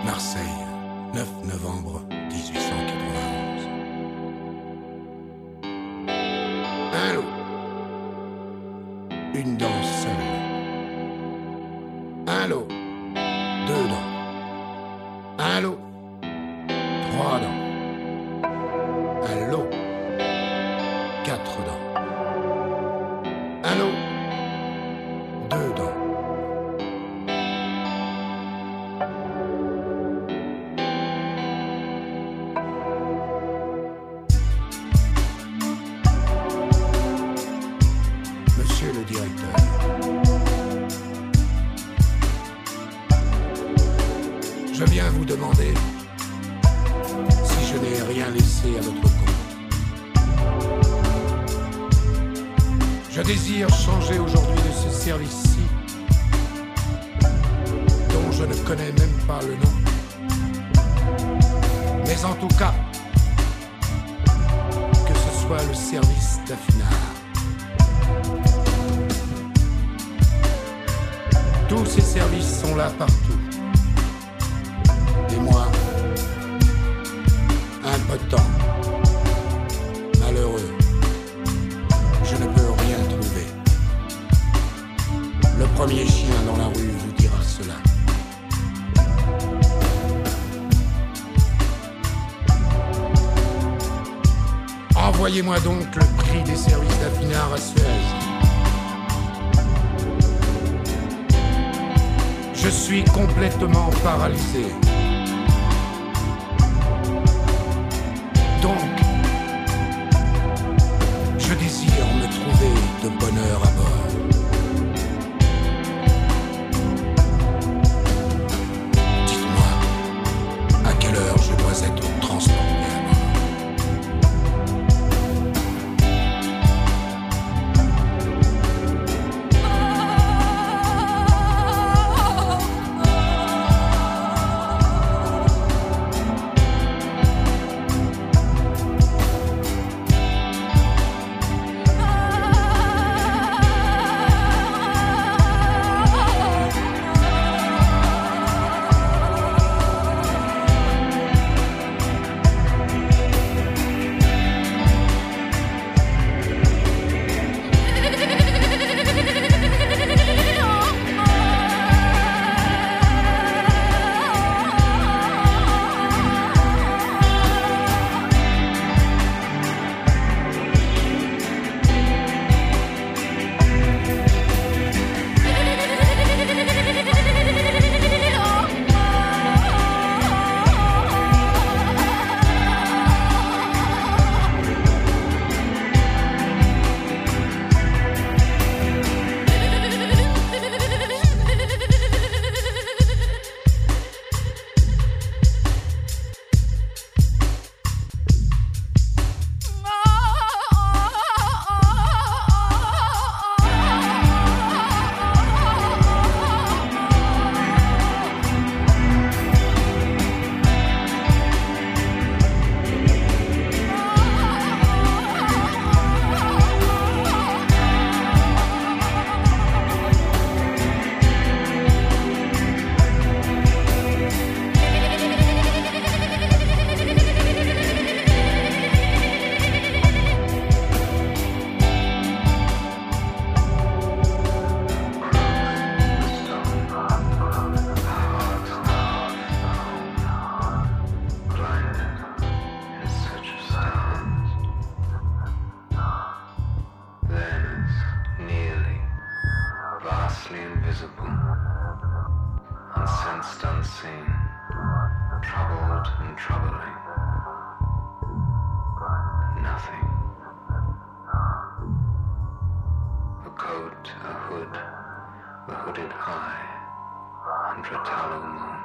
Marseille, 9 novembre 1891. Un lot. Une dent seule. Un lot. 2 dents. Un lot. 3 dents. Un lot. 4 dents. Un lot. 2 dents. Monsieur le directeur, je viens vous demander si je n'ai rien laissé à votre compte. Je désire changer aujourd'hui de ce service-ci, dont je ne connais même pas le nom. Mais en tout cas, que ce soit le service d'affinage. Tous ces services sont là partout. Et moi, impotent, malheureux, je ne peux rien trouver. Le premier chien dans la rue vous dira cela. Envoyez-moi donc le prix des services d'affinage à Suez. Je suis complètement paralysé. Donc, je désire me trouver de bonne heure à bord. Dites-moi, à quelle heure je dois être transporté à bord? Invisible, unsensed, unseen, troubled and troubling. Nothing. A coat, a hood, the hooded eye, under a tallow moon.